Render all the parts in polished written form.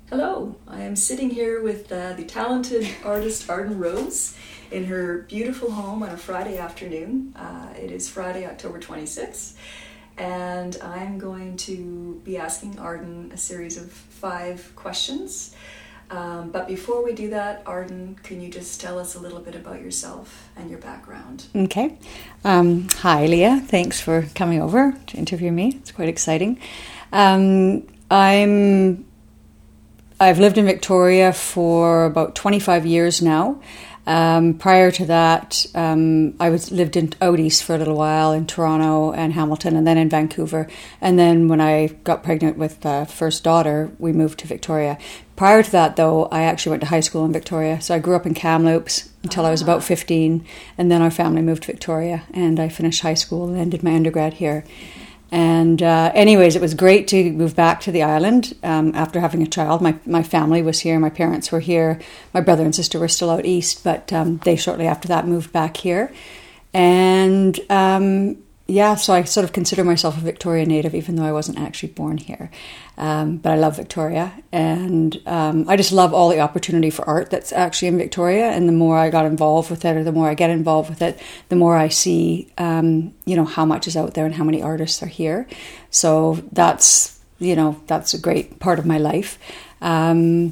Hello, I am sitting here with the talented artist Arden Rose in her beautiful home on a Friday afternoon. It is Friday, October 26th, and I'm going to be asking Arden a series of 5 questions. But before we do that, Arden, can you just tell us a little bit about yourself and your background? Okay. Hi, Leah. Thanks for coming over to interview me. It's quite exciting. I've lived in Victoria for about 25 years now. Prior to that, I lived out east for a little while in Toronto and Hamilton, and then in Vancouver. And then when I got pregnant with the first daughter, we moved to Victoria. Prior to that, though, I actually went to high school in Victoria. So I grew up in Kamloops until I was about 15, and then our family moved to Victoria, and I finished high school and then did my undergrad here. And anyways, it was great to move back to the island after having a child. My family was here. My parents were here. My brother and sister were still out east, but they shortly after that moved back here. And so I sort of consider myself a Victoria native, even though I wasn't actually born here. But I love Victoria, and I just love all the opportunity for art that's actually in Victoria. And the more I got involved with it, or the more I get involved with it, the more I see, how much is out there and how many artists are here. So that's a great part of my life. I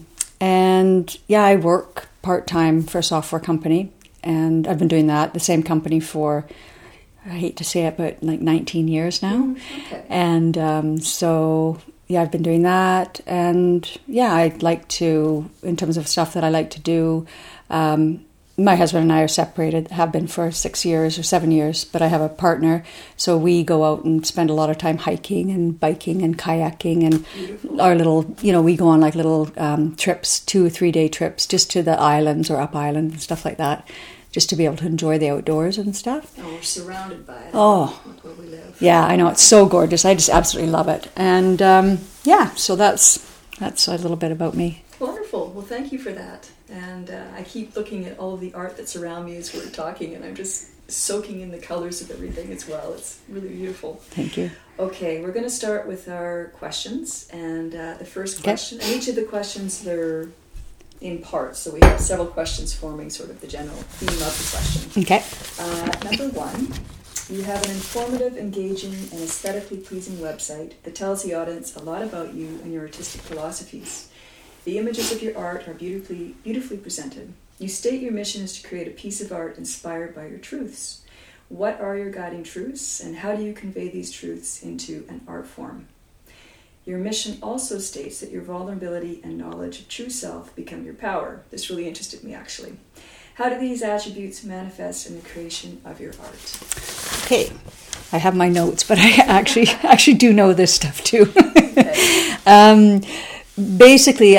work part-time for a software company, and I've been doing that, the same company for, I hate to say it, but like 19 years now. Okay. And I've been doing that. And I'd like to, in terms of stuff that I like to do, my husband and I are separated, have been for 6 years or 7 years, but I have a partner. So we go out and spend a lot of time hiking and biking and kayaking, and Beautiful. our little, we go on like little trips, 2 or 3 day trips, just to the islands or up island and stuff like that, just to be able to enjoy the outdoors and stuff. Oh, we're surrounded by it. Oh, where we live. Yeah, I know, it's so gorgeous. I just absolutely love it. And so that's a little bit about me. Wonderful. Well, thank you for that. And I keep looking at all of the art that's around me as we're talking, and I'm just soaking in the colors of everything as well. It's really beautiful. Thank you. Okay, we're going to start with our questions. And the first question, and each of the questions, they're in parts. So we have several questions forming sort of the general theme of the question. Okay. Number 1. You have an informative, engaging, and aesthetically pleasing website that tells the audience a lot about you and your artistic philosophies. The images of your art are beautifully presented. You state your mission is to create a piece of art inspired by your truths. What are your guiding truths, and how do you convey these truths into an art form? Your mission also states that your vulnerability and knowledge of true self become your power. This really interested me, actually. How do these attributes manifest in the creation of your art? Okay, I have my notes, but I actually do know this stuff too. Okay. Basically,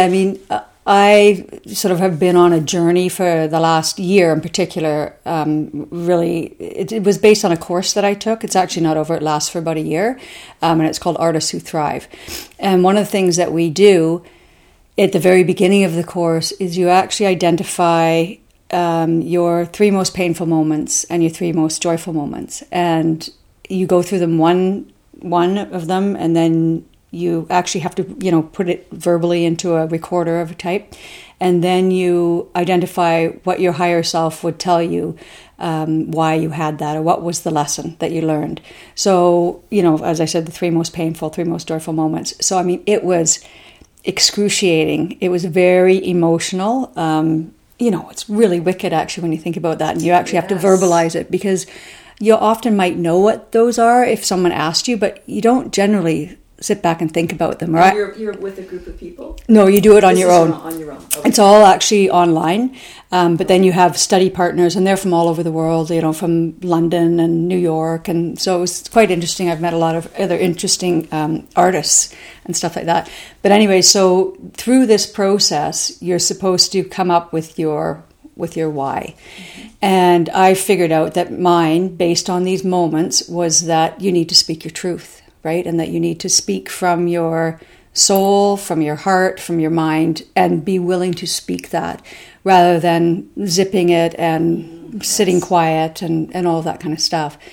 I sort of have been on a journey for the last year in particular. Really, it was based on a course that I took. It's actually not over. It lasts for about a year, and it's called Artists Who Thrive. And one of the things that we do at the very beginning of the course is you actually identify your 3 most painful moments and your 3 most joyful moments, and you go through them one of them, and then you actually have to, put it verbally into a recorder of a type, and then you identify what your higher self would tell you, why you had that, or what was the lesson that you learned. So, as I said, the 3 most painful, 3 most joyful moments. So, it was excruciating. It was very emotional. It's really wicked, actually, when you think about that, and you actually have to verbalize it, because you often might know what those are if someone asked you, but you don't generally sit back and think about them, right? You're with a group of people? No, you do it on your own. On your own. Okay. It's all actually online, but then you have study partners, and they're from all over the world, from London and New York, and so it was quite interesting. I've met a lot of other interesting artists and stuff like that. But anyway, so through this process, you're supposed to come up with your why. Mm-hmm. And I figured out that mine, based on these moments, was that you need to speak your truth, right? And that you need to speak from your soul, from your heart, from your mind, and be willing to speak that rather than zipping it and sitting quiet and all that kind of stuff.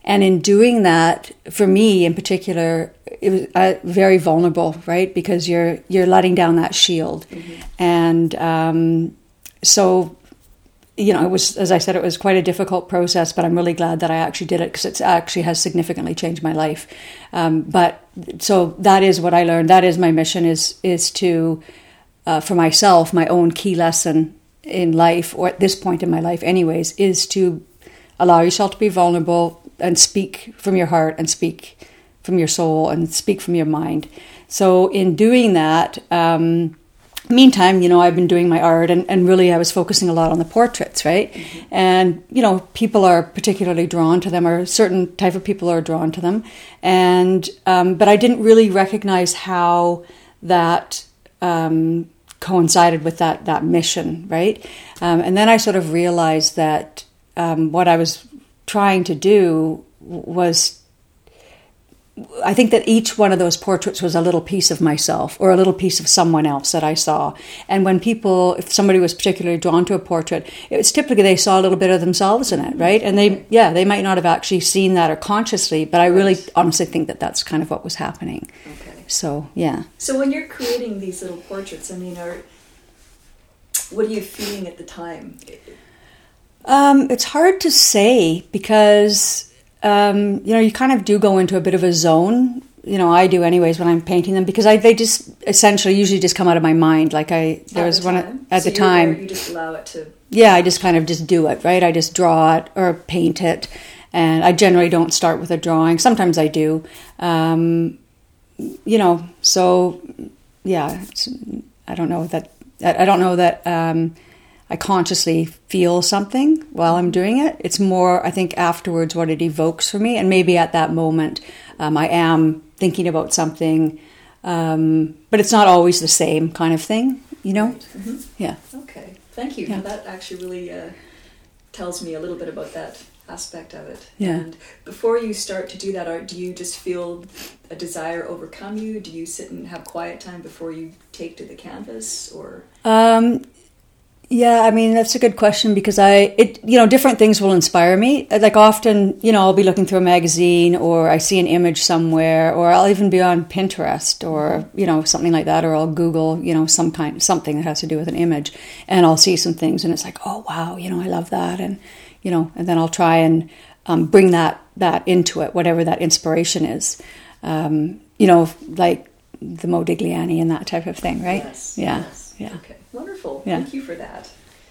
And in doing that, for me in particular, it was very vulnerable, right? Because you're letting down that shield. And so, it was, as I said, it was quite a difficult process, but I'm really glad that I actually did it because it actually has significantly changed my life. But so that is what I learned. That is my mission, is to, for myself, my own key lesson in life, or at this point in my life anyways, is to allow yourself to be vulnerable and speak from your heart and speak from your soul and speak from your mind. So in doing that, meantime, I've been doing my art and really I was focusing a lot on the portraits, right? And, people are particularly drawn to them, or a certain type of people are drawn to them. And, but I didn't really recognize how that coincided with that mission, right? And then I sort of realized that what I was trying to do was, I think that each one of those portraits was a little piece of myself or a little piece of someone else that I saw. And when if somebody was particularly drawn to a portrait, it was typically they saw a little bit of themselves in it, right? And they might not have actually seen that or consciously, but I really honestly think that that's kind of what was happening. Okay. So, yeah. So when you're creating these little portraits, what are you feeling at the time? It's hard to say because, you kind of do go into a bit of a zone. I do anyways when I'm painting them because they just essentially usually just come out of my mind. Like there was one at the time. You just allow it to. Yeah, I just kind of just do it, right? I just draw it or paint it. And I generally don't start with a drawing. Sometimes I do. So yeah, I don't know that I consciously feel something while I'm doing it. It's more, I think, afterwards what it evokes for me. And maybe at that moment, I am thinking about something, but it's not always the same kind of thing, Right. Mm-hmm. Yeah. Okay. Thank you. Yeah. Now that actually really tells me a little bit about that aspect of it. Yeah. And before you start to do that art, do you just feel a desire overcome you? Do you sit and have quiet time before you take to the canvas, or? Yeah, that's a good question because different things will inspire me. Like often, I'll be looking through a magazine or I see an image somewhere, or I'll even be on Pinterest or, something like that, or I'll Google, something that has to do with an image, and I'll see some things and it's like, oh, wow, I love that. And, and then I'll try and bring that into it, whatever that inspiration is, like the Modigliani and that type of thing, right? Yes. Yeah. Yes. Yeah. Okay. Wonderful. Yeah. Thank you for that.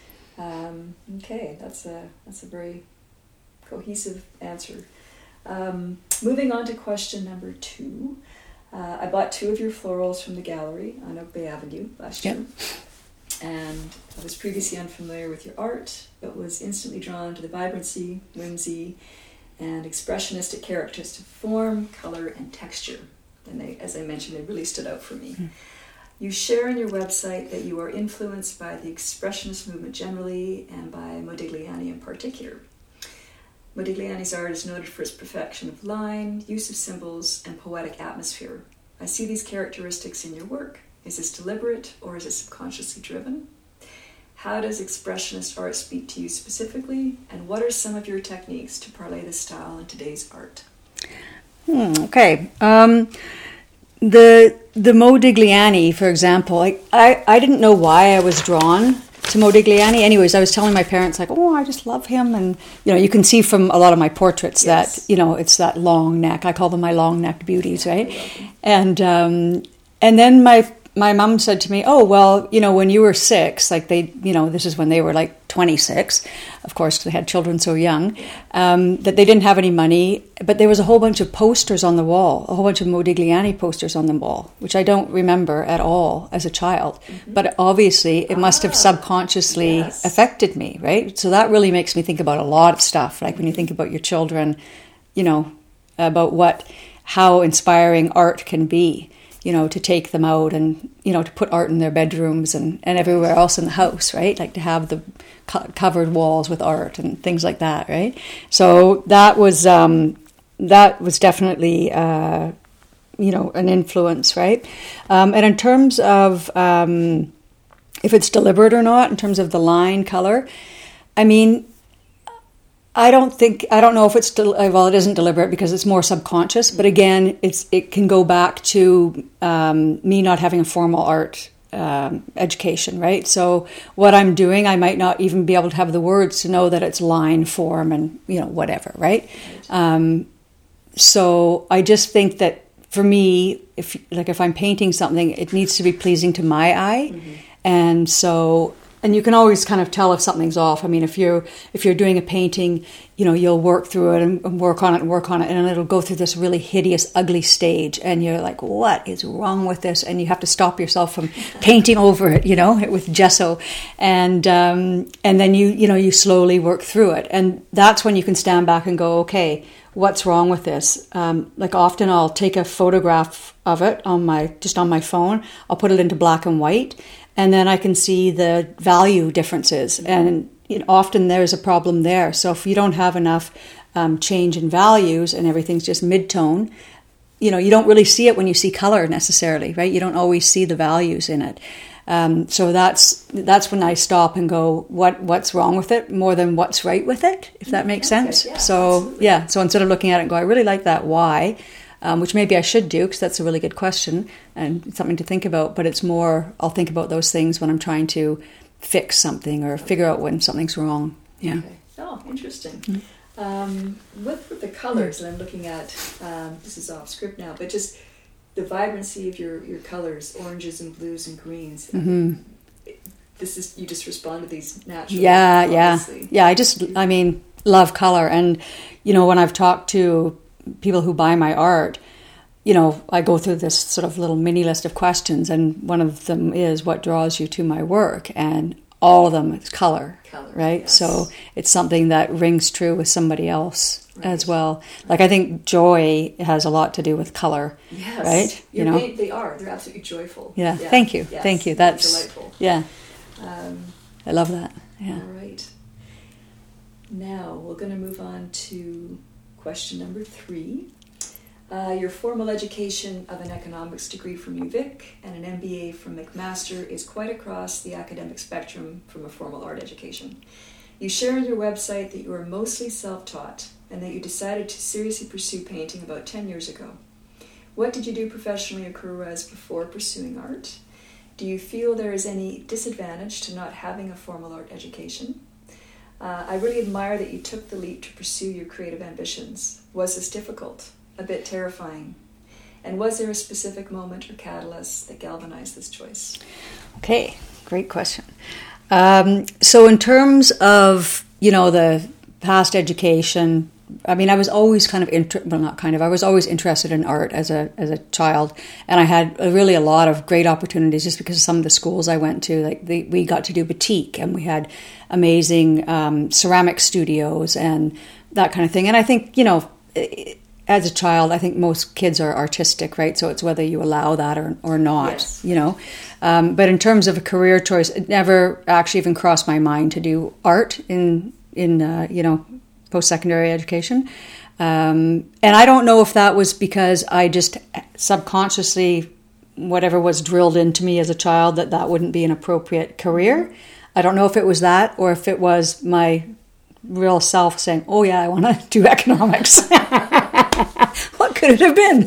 Okay, that's a very cohesive answer. Moving on to question number 2. I bought 2 of your florals from the gallery on Oak Bay Avenue last year. And I was previously unfamiliar with your art, but was instantly drawn to the vibrancy, whimsy, and expressionistic characters of form, color, and texture. And as I mentioned, they really stood out for me. You share on your website that you are influenced by the Expressionist movement generally and by Modigliani in particular. Modigliani's art is noted for its perfection of line, use of symbols, and poetic atmosphere. I see these characteristics in your work. Is this deliberate or is it subconsciously driven? How does Expressionist art speak to you specifically, and what are some of your techniques to parlay this style in today's art? Okay. The Modigliani, for example, I didn't know why I was drawn to Modigliani. Anyways, I was telling my parents, I just love him. And, you can see from a lot of my portraits that, it's that long neck. I call them my long-necked beauties, right? And then my mom said to me, oh, well, when you were 6, this is when they were 26, of course, because they had children so young, that they didn't have any money, but there was a whole bunch of posters on the wall, a whole bunch of Modigliani posters on the wall, which I don't remember at all as a child. Mm-hmm. But obviously, it must have subconsciously affected me, right? So that really makes me think about a lot of stuff, like when you think about your children, about how inspiring art can be. To take them out and, to put art in their bedrooms and everywhere else in the house, right? Like to have the covered walls with art and things like that, right? So that was definitely, an influence, right? And in terms of if it's deliberate or not, in terms of the line color, I I don't know if it's, well, it isn't deliberate because it's more subconscious, but again, it can go back to me not having a formal art education, right? So what I'm doing, I might not even be able to have the words to know that it's line, form, and, whatever, right? So I just think that for me, if I'm painting something, it needs to be pleasing to my eye. Mm-hmm. And you can always kind of tell if something's off. I mean, if you're doing a painting, you'll work through it and work on it, and it'll go through this really hideous, ugly stage, and you're like, what is wrong with this? And you have to stop yourself from painting over it, with gesso, and then you slowly work through it, and that's when you can stand back and go, okay, what's wrong with this? Like often I'll take a photograph of it on my phone. I'll put it into black and white, and then I can see the value differences. And often there's a problem there. So if you don't have enough change in values and everything's just mid-tone, you don't really see it when you see color necessarily, right? You don't always see the values in it. So that's when I stop and go, what's wrong with it more than what's right with it, if that makes sense. Yeah, so absolutely. So instead of looking at it and go, I really like that, why? Which maybe I should do, because that's a really good question and something to think about, but it's more, I'll think about those things when I'm trying to fix something or figure out when something's wrong. Yeah. Okay. Oh, interesting. Mm-hmm. With the colors that I'm looking at, this is off script now, but just the vibrancy of your colors, oranges and blues and greens. Mm-hmm. You just respond to these naturally. Yeah. I love color. And, when I've talked to people who buy my art, I go through this sort of little mini list of questions, and one of them is, what draws you to my work? And all of them is color, right? Yes. So it's something that rings true with somebody else as well. Like I think joy has a lot to do with color, right? They are. They're absolutely joyful. Yeah. Thank you. Yes. Thank you. That's delightful. Yeah. I love that. Yeah. All right. Now we're going to move on to question number 3. Your formal education of an economics degree from UVic and an MBA from McMaster is quite across the academic spectrum from a formal art education. You share on your website that you are mostly self-taught and that you decided to seriously pursue painting about 10 years ago. What did you do professionally or career-wise before pursuing art? Do you feel there is any disadvantage to not having a formal art education? I really admire that you took the leap to pursue your creative ambitions. Was this difficult? A bit terrifying? And was there a specific moment or catalyst that galvanized this choice? Okay, great question. So in terms of, the past education, I was always I was always interested in art as a child, and I had really a lot of great opportunities just because of some of the schools I went to. Like we got to do batik, and we had amazing ceramic studios and that kind of thing. And I think as a child, I think most kids are artistic, right? So it's whether you allow that or not, yes. But in terms of a career choice, it never actually even crossed my mind to do art in post-secondary education. And I don't know if that was because I just subconsciously, whatever was drilled into me as a child, that wouldn't be an appropriate career. I don't know if it was that or if it was my real self saying, oh yeah, I want to do economics. What could it have been?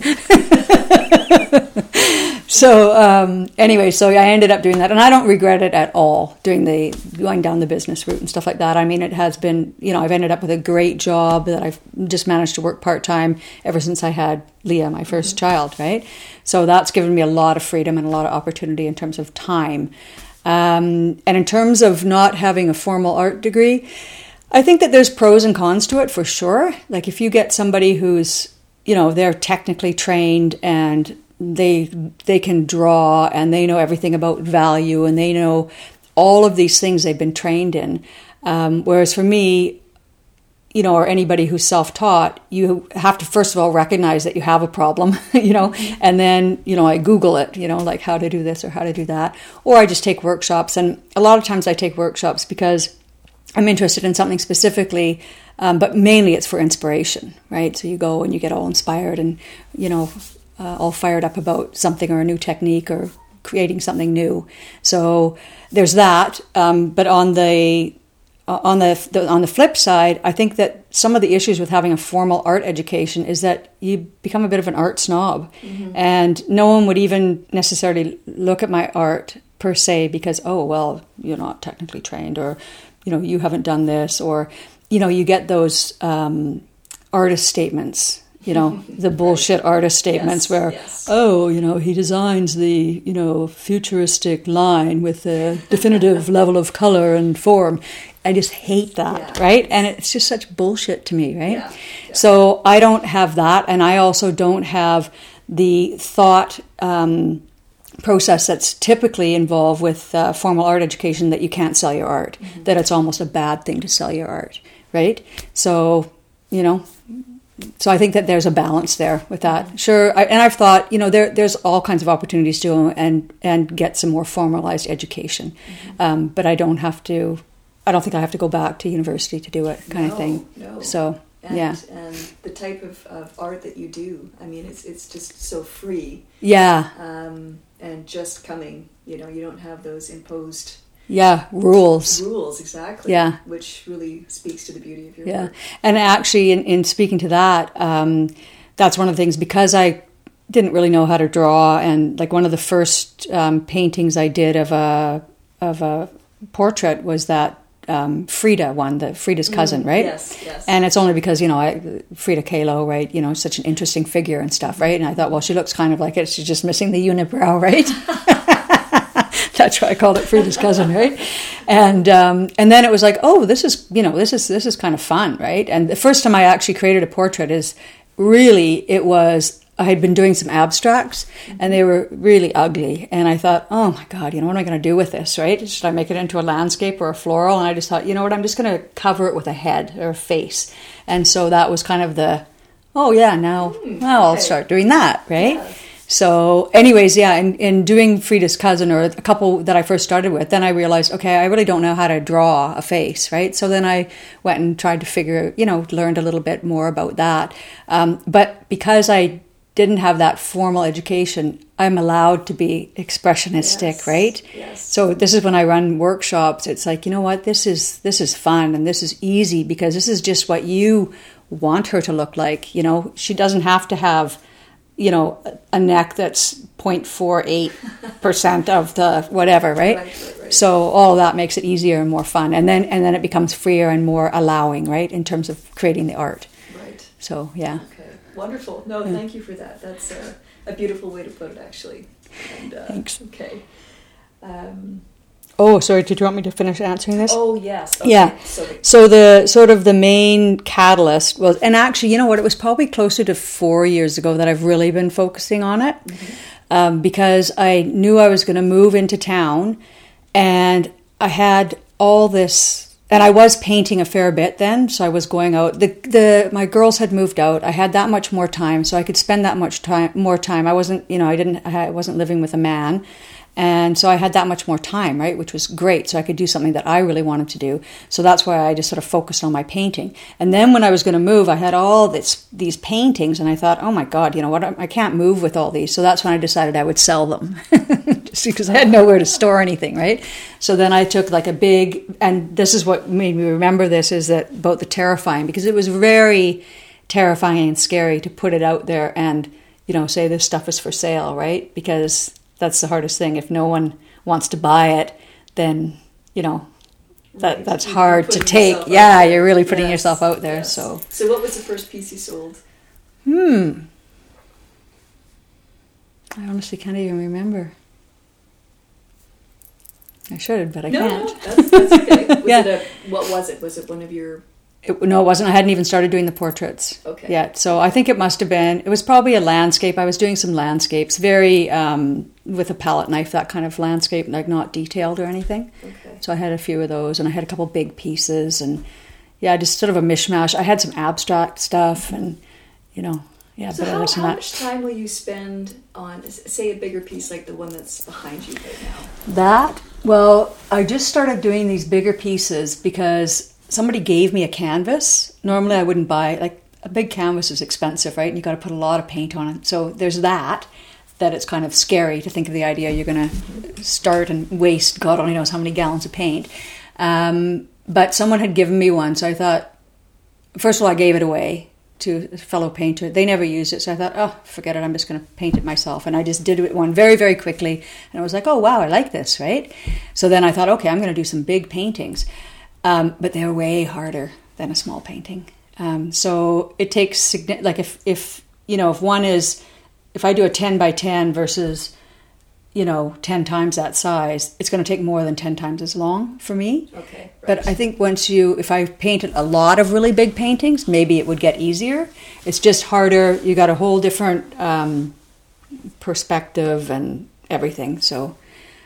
So I ended up doing that, and I don't regret it at all, going down the business route and stuff like that. It has been, I've ended up with a great job that I've just managed to work part-time ever since I had Leah, my first child, right? So that's given me a lot of freedom and a lot of opportunity in terms of time. And in terms of not having a formal art degree, I think that there's pros and cons to it for sure. Like if you get somebody who's, they're technically trained and they can draw and they know everything about value and they know all of these things they've been trained in. Whereas for me, or anybody who's self-taught, you have to first of all recognize that you have a problem, and then, I Google it, like how to do this or how to do that. Or I just take workshops. And a lot of times I take workshops because I'm interested in something specifically, but mainly it's for inspiration, right? So you go and you get all inspired and, all fired up about something or a new technique or creating something new. So there's that. But on the on the flip side, I think that some of the issues with having a formal art education is that you become a bit of an art snob, and no one would even necessarily look at my art per se because, oh, well, you're not technically trained, or, you haven't done this, or, you get those artist statements. The bullshit artist statements where, oh, he designs the, futuristic line with a definitive level of color and form. I just hate that, right? And it's just such bullshit to me, right? Yeah. So I don't have that, and I also don't have the thought process that's typically involved with formal art education, that you can't sell your art, that it's almost a bad thing to sell your art, right? So, so I think that there's a balance there with that. Sure, and I've thought, there's all kinds of opportunities to and get some more formalized education, but I don't think I have to go back to university to do it, kind of thing. No. So and the type of art that you do, I mean, it's just so free. Yeah. And just coming, you don't have those imposed. Yeah, rules. Rules, exactly. Yeah. Which really speaks to the beauty of your work. And actually, in speaking to that, that's one of the things, because I didn't really know how to draw, and like one of the first paintings I did of a portrait was that Frida one, Frida's cousin, right? Yes. And it's only because, Frida Kahlo, right? Such an interesting figure and stuff, right? And I thought, well, she looks kind of like it. She's just missing the unibrow, right? That's why I called it Frida's cousin, right? And then it was like, oh, this is kind of fun, right? And the first time I actually created a portrait I had been doing some abstracts, and they were really ugly. And I thought, oh my God, what am I going to do with this, right? Should I make it into a landscape or a floral? And I just thought, I'm just going to cover it with a head or a face. And so that was kind of now I'll start doing that, right? Yeah. So anyways, in doing Frida's cousin, or a couple that I first started with, then I realized, okay, I really don't know how to draw a face, right? So then I went and tried to learned a little bit more about that. But because I didn't have that formal education, I'm allowed to be expressionistic, right? Yes. So this is when I run workshops. It's like, this is fun, and this is easy, because this is just what you want her to look like. She doesn't have to have, a neck that's 0.48% of the whatever, right? Right. So all of that makes it easier and more fun, and then it becomes freer and more allowing, right, in terms of creating the art. Right. So yeah. Okay. Wonderful. No, thank you for that. That's a beautiful way to put it, actually. And, thanks. Okay. Oh, sorry. Did you want me to finish answering this? Oh, yes. Okay. Yeah. So the sort of the main catalyst was, and actually, it was probably closer to 4 years ago that I've really been focusing on it, because I knew I was going to move into town, and I had all this. And I was painting a fair bit then, so I was going out. My girls had moved out. I had that much more time, so I could spend that much more time. I wasn't, I wasn't living with a man, and so I had that much more time, right, which was great. So I could do something that I really wanted to do. So that's why I just sort of focused on my painting. And then when I was going to move, I had all these paintings, and I thought, oh my God, I can't move with all these. So that's when I decided I would sell them, just because I had nowhere to store anything, right? So then I took like a big, and this is what made me remember this, is that about the terrifying, because it was very terrifying and scary to put it out there and, say this stuff is for sale, right? Because that's the hardest thing. If no one wants to buy it, then, that's hard to take. Yeah, you're really putting yourself out there. Yes. So what was the first piece you sold? I honestly can't even remember. I should, but I can't. No, that's okay. What was it? Was it one of your... No, it wasn't. I hadn't even started doing the portraits yet. So I think it was probably a landscape. I was doing some landscapes, very with a palette knife, that kind of landscape, like not detailed or anything. Okay. So I had a few of those, and I had a couple big pieces, and just sort of a mishmash. I had some abstract stuff, and So how much time will you spend on, say, a bigger piece like the one that's behind you right now? Well, I just started doing these bigger pieces because somebody gave me a canvas. Normally I wouldn't buy, like, a big canvas is expensive, right? And you got to put a lot of paint on it. So there's that it's kind of scary to think of the idea you're going to start and waste God only knows how many gallons of paint. but someone had given me one, so I thought, first of all, I gave it away to a fellow painter. They never used it, so I thought, oh, forget it, I'm just going to paint it myself. And I just did it one very, very quickly, and I was like, oh, wow, I like this, right? So then I thought, okay, I'm going to do some big paintings. But they're way harder than a small painting. So it takes, like if one is, if I do a 10 by 10 versus, 10 times that size, it's going to take more than 10 times as long for me. Okay. Right. But I think if I painted a lot of really big paintings, maybe it would get easier. It's just harder. You got a whole different perspective and everything. So,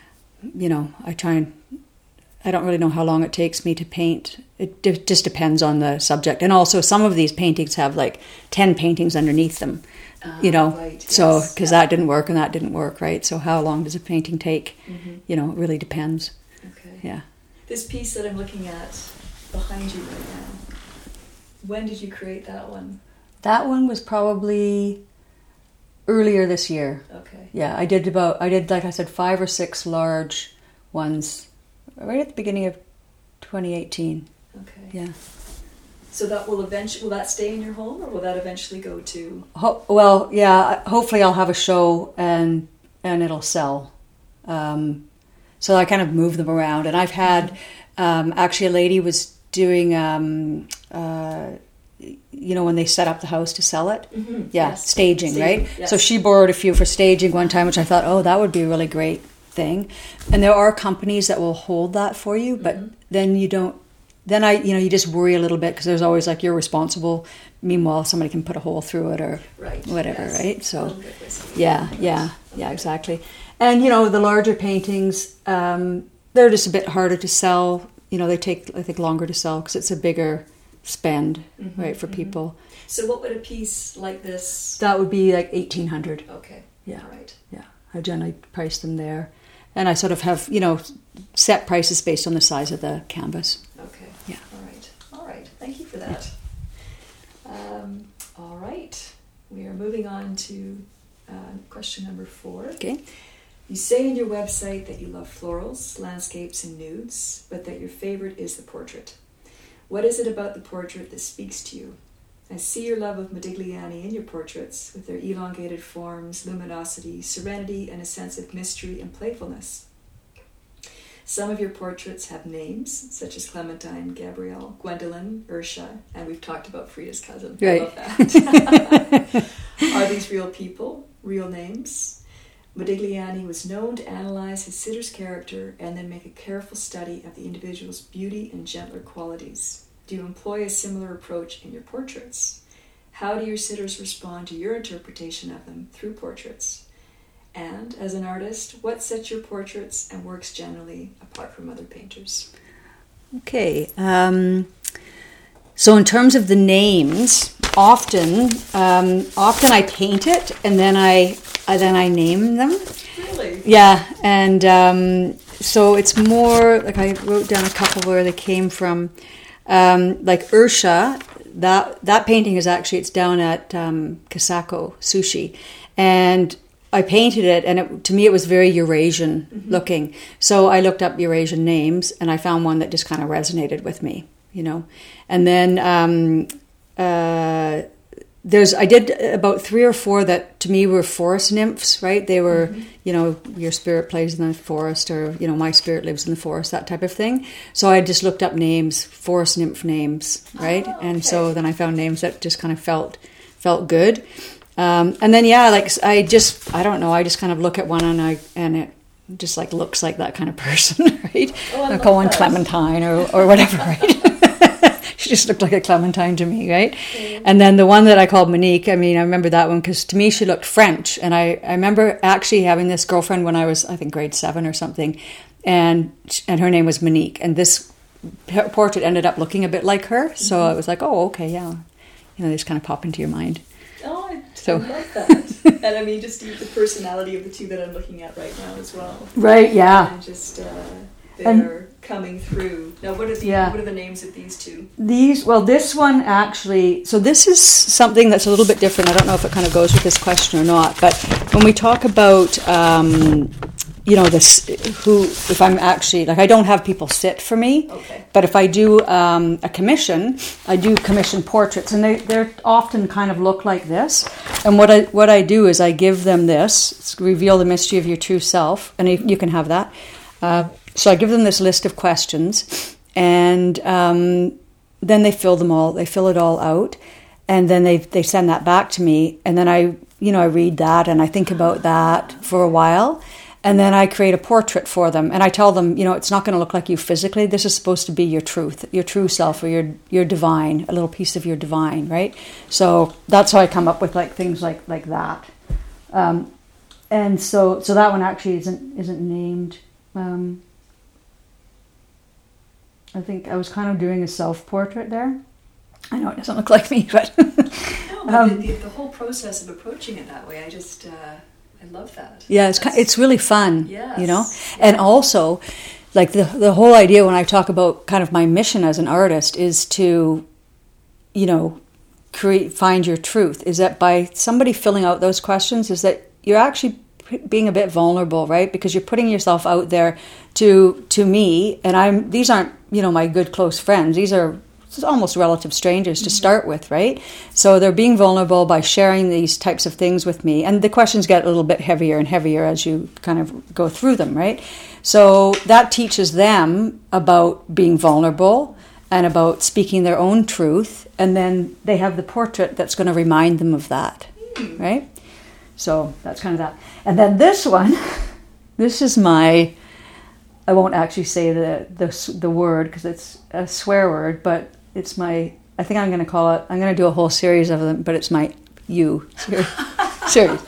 I don't really know how long it takes me to paint. It just depends on the subject. And also some of these paintings have like 10 paintings underneath them, Right, so because that didn't work and that didn't work, right? So how long does a painting take? It really depends. Okay. Yeah. This piece that I'm looking at behind you right now, when did you create that one? That one was probably earlier this year. Okay. Yeah, I did like I said 5 or 6 large ones right at the beginning of 2018. Okay. Yeah. So that will that stay in your home, or will that eventually go to? Hopefully I'll have a show and it'll sell. So I kind of move them around, and I've had actually a lady was doing when they set up the house to sell it. Mm-hmm. Yeah, yes. staging, right? Yes. So she borrowed a few for staging one time, which I thought, oh, that would be a really great thing. And there are companies that will hold that for you, but then you don't. Then you just worry a little bit because there's always like you're responsible. Meanwhile, somebody can put a hole through it or whatever, yes. Right? So, yeah, exactly. And the larger paintings, they're just a bit harder to sell. They take, I think, longer to sell because it's a bigger spend, right, for people. So, what would a piece like this? That would be like 1,800. Okay. Yeah. All right. Yeah. I generally price them there, and I sort of have set prices based on the size of the canvas. Okay. Yeah. All right. Thank you for that. All right. We are moving on to question number 4. Okay. You say in your website that you love florals, landscapes, and nudes, but that your favorite is the portrait. What is it about the portrait that speaks to you? I see your love of Modigliani in your portraits, with their elongated forms, luminosity, serenity, and a sense of mystery and playfulness. Some of your portraits have names, such as Clementine, Gabrielle, Gwendolyn, Ursha, and we've talked about Frida's cousin. Right. I love that. Are these real people, real names? Modigliani was known to analyze his sitter's character and then make a careful study of the individual's beauty and gentler qualities. Do you employ a similar approach in your portraits? How do your sitters respond to your interpretation of them through portraits? And, as an artist, what sets your portraits and works generally apart from other painters? Okay. So in terms of the names, often I paint it and then I name them. Really? Yeah, and so it's more like I wrote down a couple where they came from. Like Ursha, that painting is actually, it's down at Kasako Sushi, and I painted it, and to me it was very Eurasian looking. So I looked up Eurasian names, and I found one that just kind of resonated with me, And then I did about 3 or 4 that to me were forest nymphs, right? They were, your spirit plays in the forest, or, my spirit lives in the forest, that type of thing. So I just looked up names, forest nymph names, right? Oh, okay. And so then I found names that just kind of felt good. And then, I don't know, I just kind of look at one and it just like looks like that kind of person, right? Oh, I'll call one Clementine or whatever, right? She just looked like a Clementine to me, right? Mm. And then the one that I called Monique, I remember that one because to me she looked French. And I remember actually having this girlfriend when I was, I think, grade 7 or something. And her name was Monique. And this portrait ended up looking a bit like her. So I was like, oh, okay, yeah. They just kind of pop into your mind. Oh, I love that. And just the personality of the two that I'm looking at right now as well. Right, yeah. And just they're coming through. Now, what are the names of these two? This one actually, so this is something that's a little bit different. I don't know if it kind of goes with this question or not, but when we talk about, this, if I'm actually, like, I don't have people sit for me, Okay. but if I do a commission, I do commission portraits, and they're often kind of look like this. And what I do is I give them this, it's reveal the mystery of your true self, and you can have that. So I give them this list of questions, and then they fill it all out, and then they send that back to me, and then I read that, and I think about that for a while. And then I create a portrait for them, and I tell them, it's not going to look like you physically. This is supposed to be your truth, your true self, or your divine, a little piece of your divine, right? So that's how I come up with like things like that. And so that one actually isn't named. I think I was kind of doing a self-portrait there. I know it doesn't look like me, but no, but the whole process of approaching it that way, I love that. Yeah, it's really fun, yes. Yeah. And also, like the whole idea when I talk about kind of my mission as an artist is to, find your truth. Is that by somebody filling out those questions, is that you're actually being a bit vulnerable, right? Because you're putting yourself out there to me, and these aren't my good close friends. These are almost relative strangers to start with, right? So they're being vulnerable by sharing these types of things with me. And the questions get a little bit heavier and heavier as you kind of go through them, right? So that teaches them about being vulnerable and about speaking their own truth. And then they have the portrait that's going to remind them of that, right? So that's kind of that. And then this one, this is I won't actually say the word because it's a swear word, but it's I think I'm going to do a whole series of them, but it's my you series.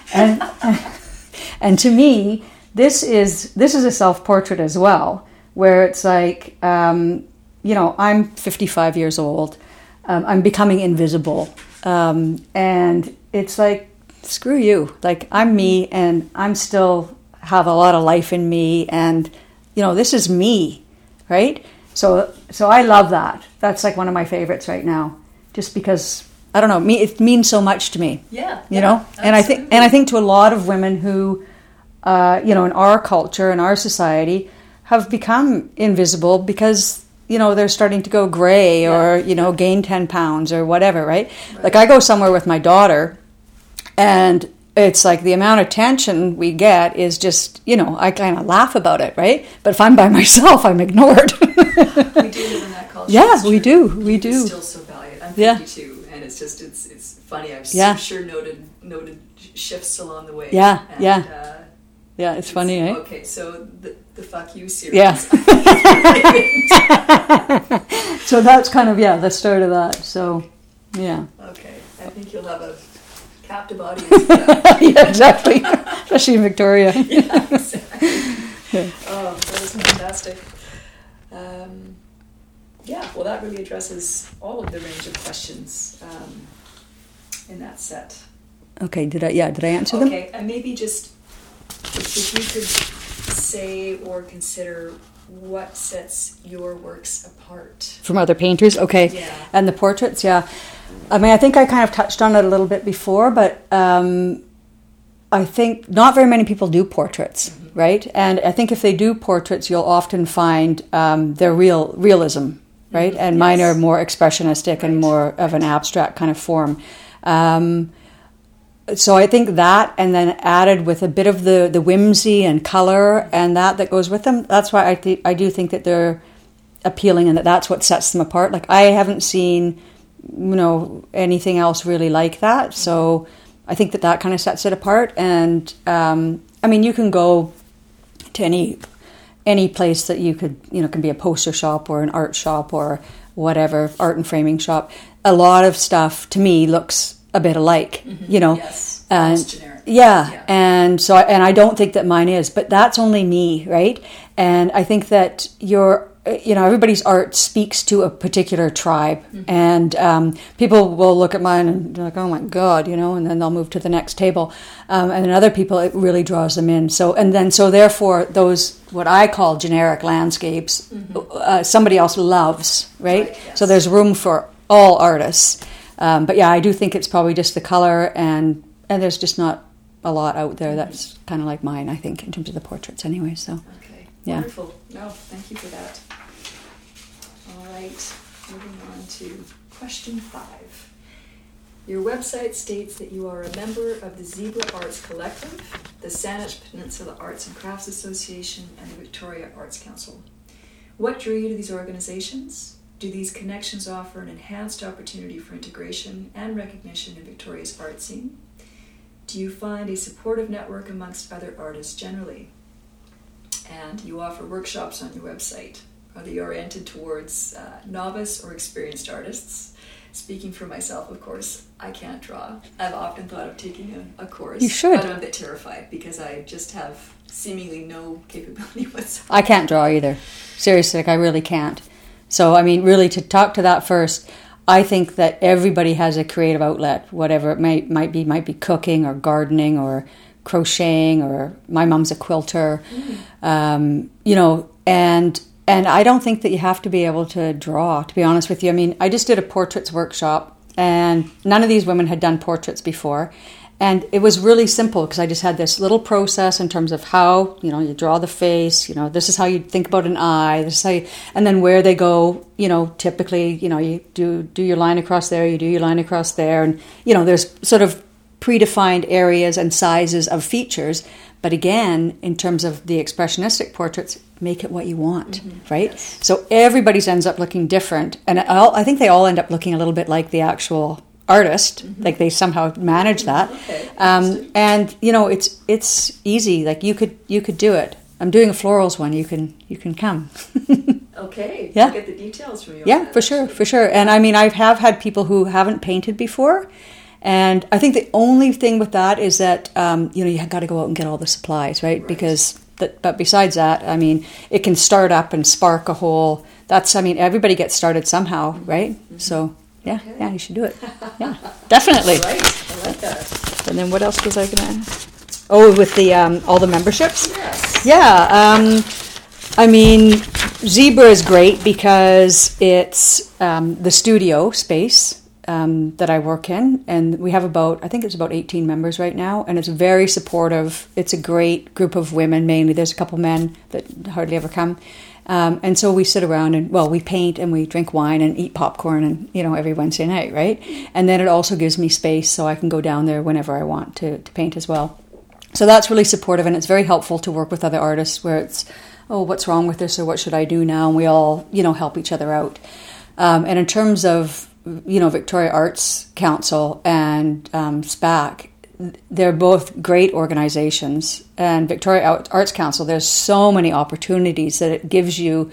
And to me, this is a self-portrait as well, where it's like, I'm 55 years old, I'm becoming invisible, and it's like, screw you, like I'm me, and I'm still have a lot of life in me, and this is me, right? So I love that. That's like one of my favorites right now, just because I don't know, it means so much to me. Yeah, and I think to a lot of women who, in our culture, in our society, have become invisible because they're starting to go gray or gain 10 pounds or whatever, right? Like I go somewhere with my daughter, and it's like the amount of attention we get is just, I kind of laugh about it, right? But if I'm by myself, I'm ignored. We do live in that culture. Yeah, we do. It's still so valued. I'm 52, and it's just, it's funny. I've sure noted shifts along the way. Yeah, and, yeah, it's funny, eh? Okay, so the fuck you series. Yeah. So that's kind of, the start of that. So, yeah. Okay, I think you'll have a captive audience. Yeah, exactly. Especially in Victoria. Yeah, exactly. Yeah. Oh, that was fantastic. Well, that really addresses all of the range of questions in that set. Okay, did I answer them? Okay, and maybe just if you could say or consider what sets your works apart from other painters. Okay, yeah. And the portraits, yeah. I mean, I think I kind of touched on it a little bit before, but I think not very many people do portraits, mm-hmm. right? And I think if they do portraits, you'll often find their realism, right? Mm-hmm. And mine are more expressionistic and more of an abstract kind of form. So I think that, and then added with a bit of the whimsy and color and that goes with them, that's why I do think that they're appealing and that's what sets them apart. Like I haven't seen anything else really like that. So I think that kind of sets it apart. And I mean, you can go to any place that you could, can be a poster shop or an art shop or whatever, art and framing shop. A lot of stuff to me looks a bit alike, mm-hmm. Yes. And it's generic. Yeah. And so, I don't think that mine is, but that's only me, right? And I think that everybody's art speaks to a particular tribe, mm-hmm. and people will look at mine and be like, oh my God, and then they'll move to the next table. And then other people, it really draws them in. So therefore, those, what I call generic landscapes, mm-hmm. Somebody else loves, right? Yes. So there's room for all artists. But yeah, I do think it's probably just the color and there's just not a lot out there that's kind of like mine, I think, in terms of the portraits anyway. So, okay. Yeah. Wonderful. No, thank you for that. All right, moving on to question 5. Your website states that you are a member of the Zebra Arts Collective, the Saanich Peninsula Arts and Crafts Association, and the Victoria Arts Council. What drew you to these organizations? Do these connections offer an enhanced opportunity for integration and recognition in Victoria's art scene? Do you find a supportive network amongst other artists generally? And you offer workshops on your website. Are they oriented towards novice or experienced artists? Speaking for myself, of course, I can't draw. I've often thought of taking a course. You should. But I'm a bit terrified because I just have seemingly no capability whatsoever. I can't draw either. Seriously, like I really can't. So, I mean, really, to talk to that first, I think that everybody has a creative outlet, whatever it might be cooking or gardening or crocheting, or my mom's a quilter, you know, and I don't think that you have to be able to draw, to be honest with you. I mean, I just did a portraits workshop, and none of these women had done portraits before. And it was really simple because I just had this little process in terms of how, you know, you draw the face, you know, this is how you think about an eye, this is how you, and then where they go, you know, typically, you know, you do your line across there, you do your line across there. And, you know, there's sort of predefined areas and sizes of features. But again, in terms of the expressionistic portraits, make it what you want, right? Yes. So everybody's ends up looking different. And I think they all end up looking a little bit like the actual artist, like they somehow manage that. Okay. And you know, it's easy. Like you could do it. I'm doing a florals one. You can come. Okay. Yeah. I'll get the details from you. Yeah, for sure. And I mean, I have had people who haven't painted before. And I think the only thing with that is that, you know, you got to go out and get all the supplies, right? Because, but besides that, I mean, it can start up and spark a whole, I mean, everybody gets started somehow, right? So, yeah, Okay. yeah, you should do it. Yeah, definitely. Right. I like that. And then what else was I going to, with the, all the memberships? Yes. Yeah, I mean, Zebra is great because it's the studio space that I work in, and we have I think it's about 18 members right now, and it's very supportive. It's a great group of women mainly. There's a couple men that hardly ever come, and so we sit around and, well, we paint and we drink wine and eat popcorn and, you know, every Wednesday night, right? And then it also gives me space so I can go down there whenever I want to paint as well. So that's really supportive, and it's very helpful to work with other artists where it's, oh, what's wrong with this, or what should I do now? And we all, you know, help each other out. And in terms of, you know, Victoria Arts Council and SPAC, they're both great organizations. And Victoria Arts Council, there's so many opportunities that it gives you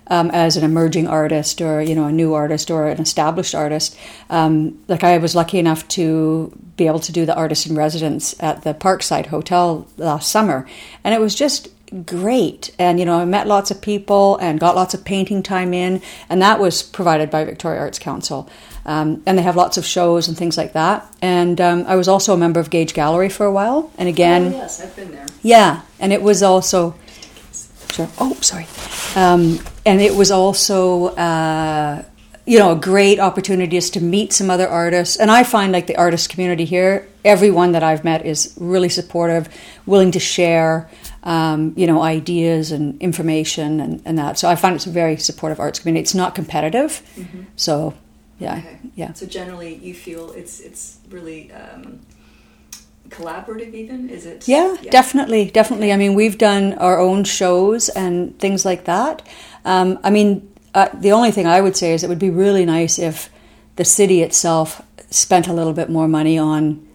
as an emerging artist, or, you know, a new artist or an established artist. Like I was lucky enough to be able to do the artist in residence at the Parkside Hotel last summer. And it was just great. And, you know, I met lots of people and got lots of painting time in, and that was provided by Victoria Arts Council. And they have lots of shows and things like that. And I was also a member of Gage Gallery for a while. And again... Oh, yes, I've been there. Yeah, and it was also... Sure. Oh, sorry. And it was also, you know, a great opportunity is to meet some other artists. And I find, like, the artist community here, everyone that I've met is really supportive, willing to share, you know, ideas and information and that. So I find it's a very supportive arts community. It's not competitive. So, yeah, Okay. yeah. So generally you feel it's really collaborative even? Is it? Yeah, definitely. I mean, we've done our own shows and things like that. I mean, the only thing I would say is it would be really nice if the city itself spent a little bit more money on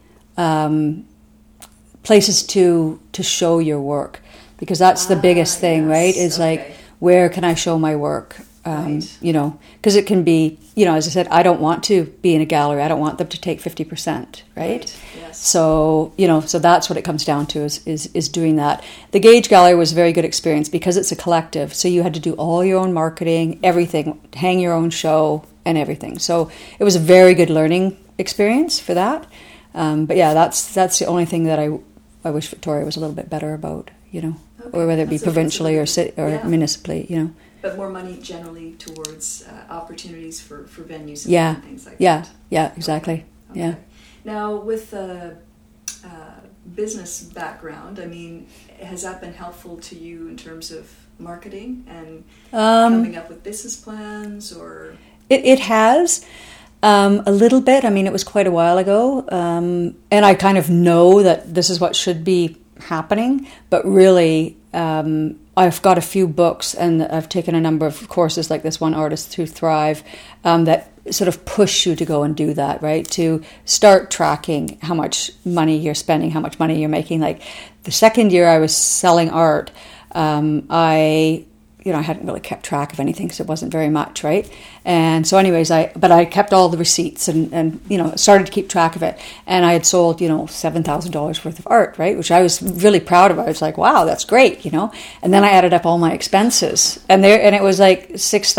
places to show your work, because that's the biggest thing, yes. right? Is Okay. like, where can I show my work? Right. You know, because it can be, you know, as I said, I don't want to be in a gallery. I don't want them to take 50%, right? Yes. So, you know, so that's what it comes down to is doing that. The Gage Gallery was a very good experience because it's a collective. So you had to do all your own marketing, everything, hang your own show and everything. So it was a very good learning experience for that. But yeah, that's the only thing that I wish Victoria was a little bit better about, you know, Okay. or whether it be That's provincially or yeah. municipally, you know. But more money generally towards opportunities for venues Yeah. and things like Yeah, that. yeah, exactly. Okay. Yeah. Now with business background. I mean, has that been helpful to you in terms of marketing and coming up with business plans, or? It has. A little bit. I mean, it was quite a while ago. And I kind of know that this is what should be happening. But really, I've got a few books and I've taken a number of courses like this one, Artists Who Thrive, that sort of push you to go and do that, right? To start tracking how much money you're spending, how much money you're making. Like the second year I was selling art, I hadn't really kept track of anything because it wasn't very much, right? And so anyways, I kept all the receipts and started to keep track of it. And I had sold, $7,000 worth of art, right? Which I was really proud of. I was like, wow, that's great, And then I added up all my expenses and it was like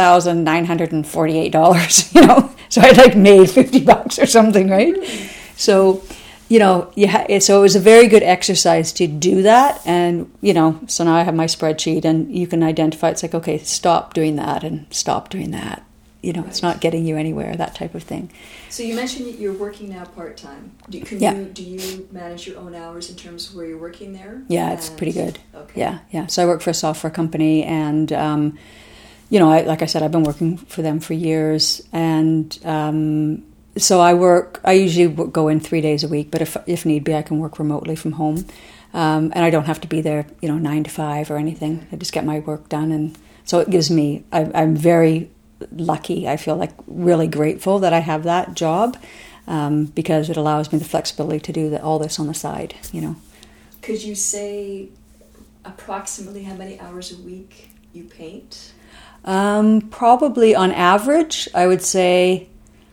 $6,948, So I made $50 or something, right? So, so it was a very good exercise to do that. And, so now I have my spreadsheet and you can identify, it's like, okay, stop doing that and stop doing that. Right. It's not getting you anywhere, that type of thing. So you mentioned that you're working now part-time. Do you manage your own hours in terms of where you're working there? Yeah, it's pretty good. Okay. Yeah. So I work for a software company and, like I said, I've been working for them for years and, so I usually go in 3 days a week, but if need be, I can work remotely from home. And I don't have to be there, 9 to 5 or anything. I just get my work done. And so it gives me, I'm very lucky. I feel like really grateful that I have that job because it allows me the flexibility to do all this on the side, Could you say approximately how many hours a week you paint? Probably on average, I would say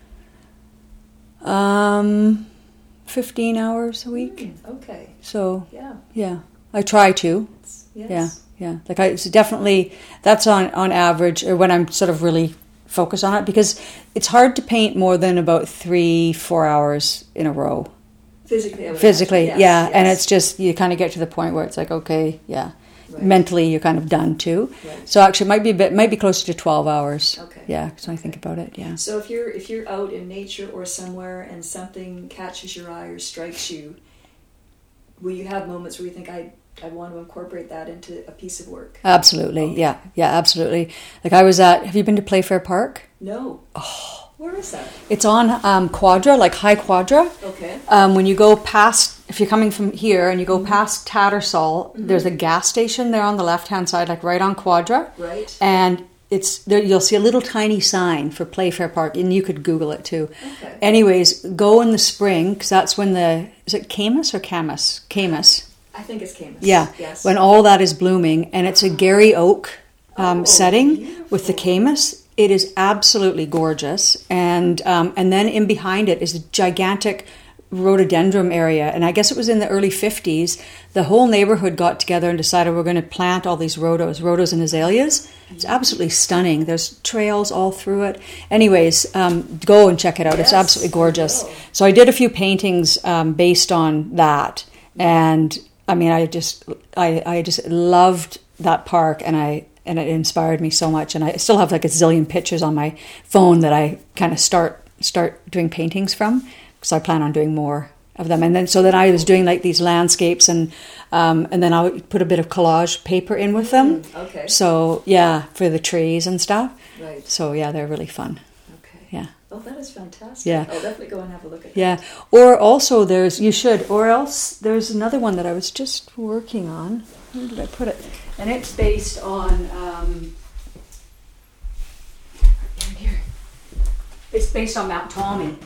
15 hours a week. Okay. So yeah, I try to. Yes. Yeah. It's definitely that's on average, or when I'm sort of really focused on it, because it's hard to paint more than about 3-4 hours in a row. Physically, yes. And it's just you kind of get to the point where it's like, okay, yeah. Right. Mentally, you're kind of done too. Right. So actually, it might be closer to 12 hours. Okay. Yeah, so I think about it. Yeah. So if you're out in nature or somewhere and something catches your eye or strikes you, will you have moments where you think I want to incorporate that into a piece of work? Absolutely. Okay. Yeah, absolutely. Like I was at. Have you been to Playfair Park? No. Oh. Where is that? It's on Quadra, like High Quadra. Okay. When you go past, if you're coming from here and you go past Tattersall, there's a gas station there on the left-hand side, like right on Quadra. Right. And it's there. You'll see a little tiny sign for Playfair Park, and you could Google it too. Okay. Anyways, go in the spring because that's when is it Camas or Camas? Camas. I think it's Camas. Yeah. Yes. When all that is blooming, and it's a Gary Oak setting beautiful. With the Camas. It is absolutely gorgeous, and then in behind it is a gigantic rhododendron area. And I guess it was in the early 50s. The whole neighborhood got together and decided we're going to plant all these rhodos and azaleas. It's absolutely stunning. There's trails all through it. Anyways, go and check it out. Yes, it's absolutely gorgeous. So I did a few paintings based on that, and I mean, I just loved that park, and it inspired me so much. And I still have like a zillion pictures on my phone that I kind of start doing paintings from, because I plan on doing more of them. And then I was doing like these landscapes, and then I'll put a bit of collage paper in with them. Okay. So yeah, for the trees and stuff. Right. So yeah, they're really fun. Okay. Yeah. Oh, that is fantastic. Yeah. I'll definitely go and have a look at that. Yeah. Or also there's another one that I was just working on. Where did I put it? And it's based on here. It's based on Mount Tommy.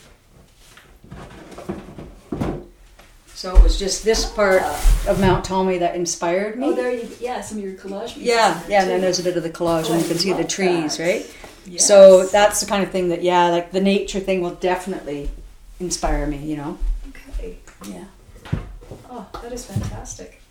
So it was just this part of Mount Tommy that inspired me. Oh, some of your collage pieces. Yeah, and then there's a bit of the collage, and you can see the trees, right? Yes. So that's the kind of thing that, like the nature thing will definitely inspire me, Okay. Yeah. Oh, that is fantastic.